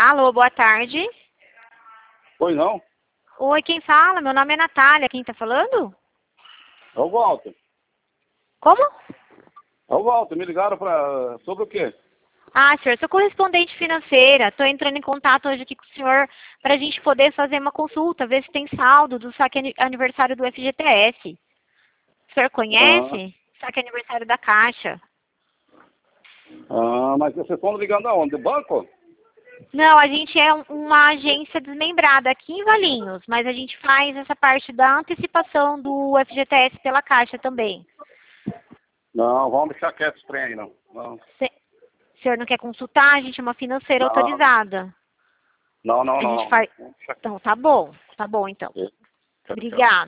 Alô, boa tarde. Pois não? Oi, quem fala? Meu nome é Natália. Quem tá falando? É o Walter. Como? É o Walter. Me ligaram sobre o quê? Ah, senhor, sou correspondente financeira. Estou entrando em contato hoje aqui com o senhor para a gente poder fazer uma consulta, ver se tem saldo do saque aniversário do FGTS. O senhor Ah, conhece? Saque aniversário da Caixa. mas vocês estão ligando aonde? Do banco? Não, a gente é uma agência desmembrada aqui em Valinhos, mas a gente faz essa parte da antecipação do FGTS pela Caixa também. Não, vamos deixar quieto esse trem aí, não. Não, O senhor não quer consultar? A gente é uma financeira não, autorizada. não, não, A gente não. faz... Vamos deixar Então, tá bom. Tá bom, então. quieto. Tchau, tchau. Obrigada.